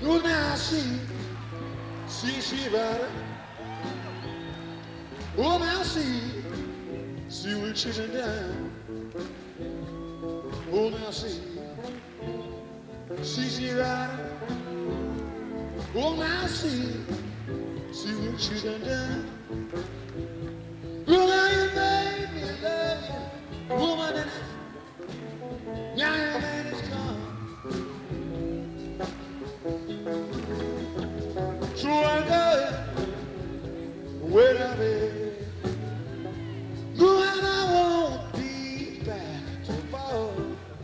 Oh, now I see about it. Oh, now I see we're chilling down. Oh, now I see about it. Oh, now I see we're chilling down. Well, now you made me love you, woman, and now your man is gone. So I go wait a minute. No, and I won't be back tomorrow.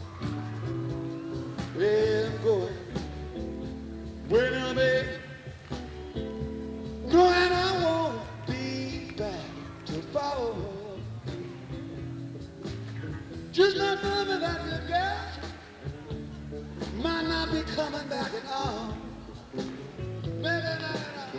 Yeah, I'm going. Wait a minute. No, and I won't be back tomorrow. Just not loving that little girl might not be coming back at all. Maybe not.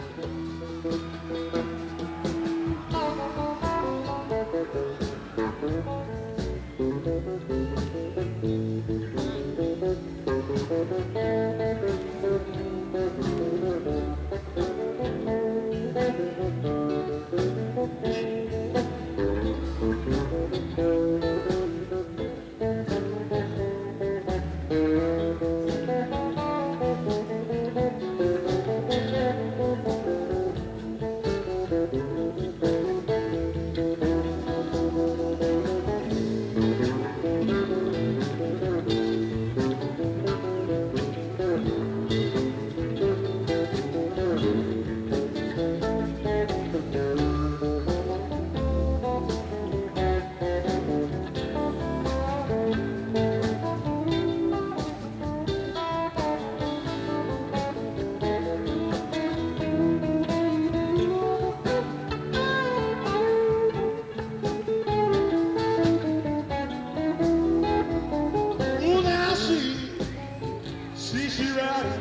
She riding,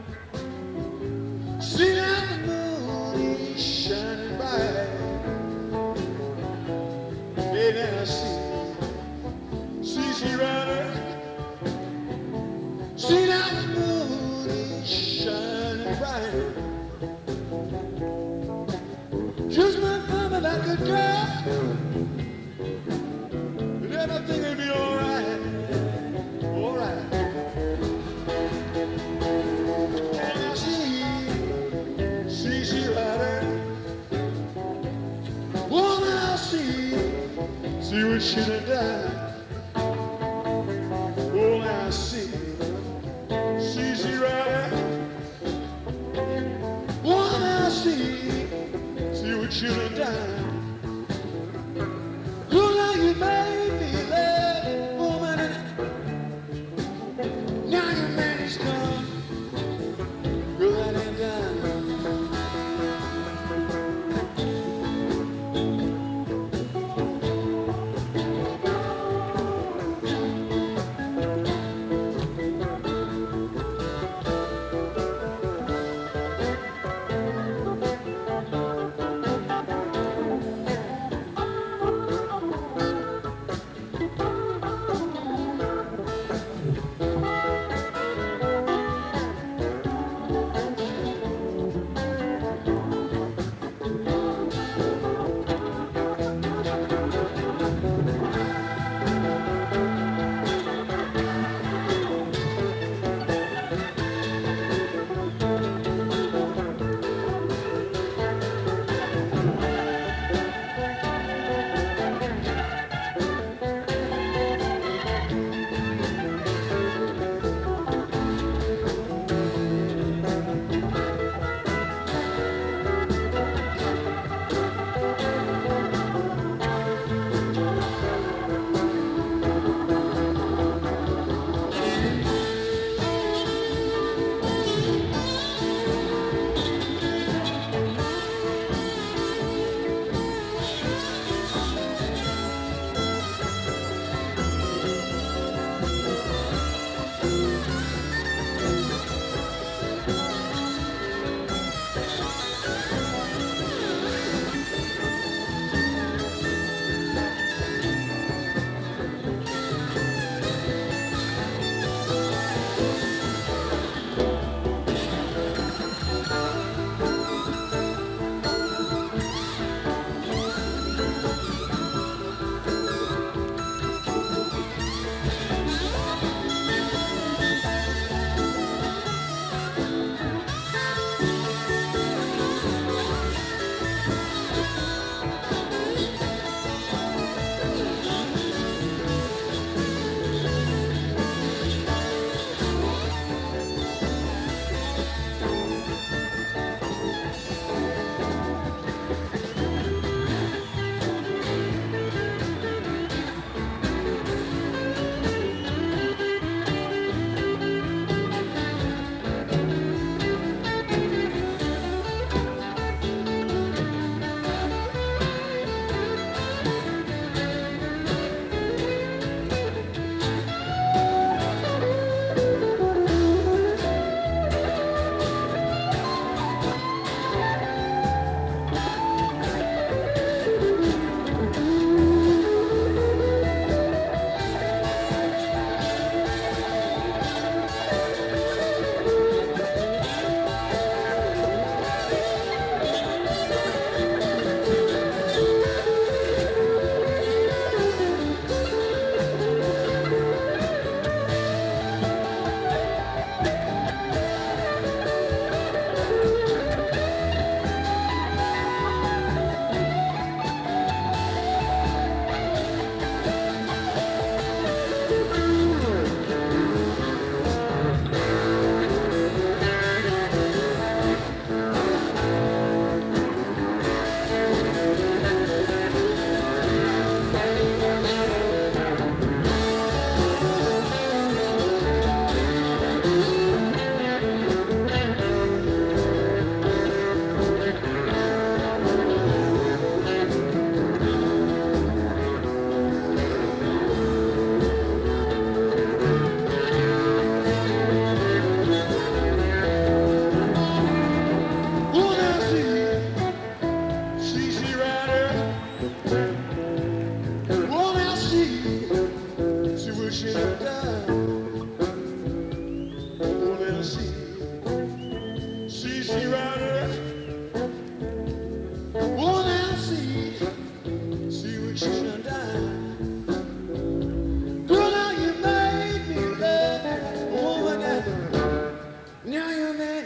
see now the moon is shining bright. Yeah, now I see she riding, see now the moon is shining bright. Just my mama like a girl, and everything will be alright, alright. See what she done done. Oh, I see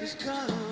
has come.